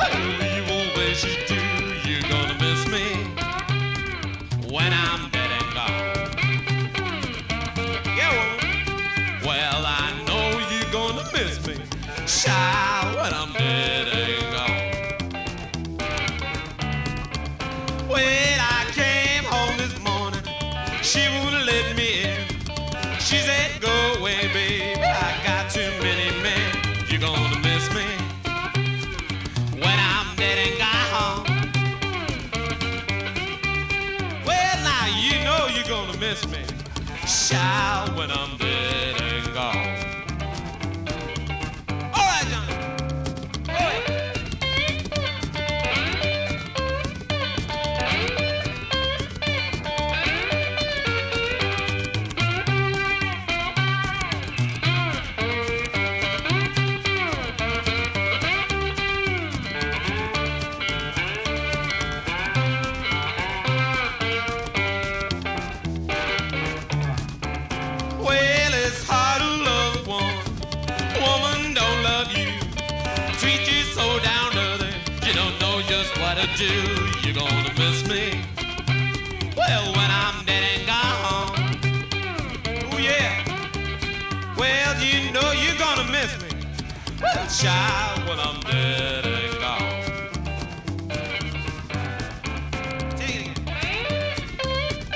You always do. You're gonna miss me when I'm dead and gone. Yeah, well, I know you're gonna miss me, child, when I'm dead and gone. When I came home this morning, she wouldn't let me in. She said, go away, baby, I got too many men. You're gonna miss me when I'm dead and gone. Well, now you know you're gonna miss me, child, when I'm dead and gone. All right, Johnny. Well, it's hard to love one woman don't love you, treat you so down dirty, you don't know just what to do. You're gonna miss me, well, when I'm dead and gone. Oh yeah, well, you know you're gonna miss me, well, child, when I'm dead and gone. Take it again.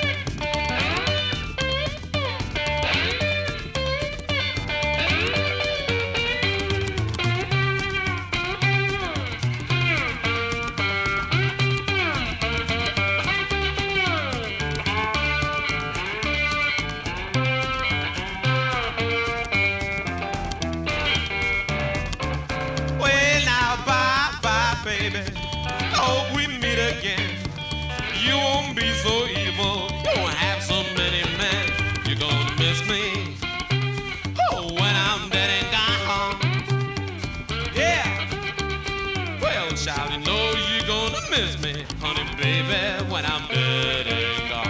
Well, now, bye-bye, baby. Hope we meet again. You won't be so evil. You won't have so many men. You're gonna miss me, oh, when I'm dead and gone. Yeah. Well, child, you know you're gonna miss me, honey, baby, when I'm dead and gone.